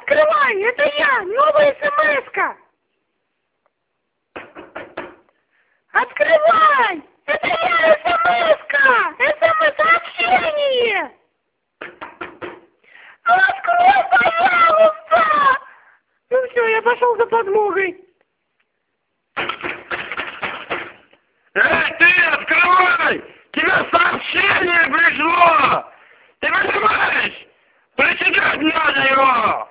Открывай, это я, новая смс-ка. Открывай, это я, смс-ка, смс-сообщение. Открой, пожалуйста. Ну все, я пошел за подмогой. Ты открывай! Тебе сообщение пришло! Ты понимаешь? Прочитать надо его!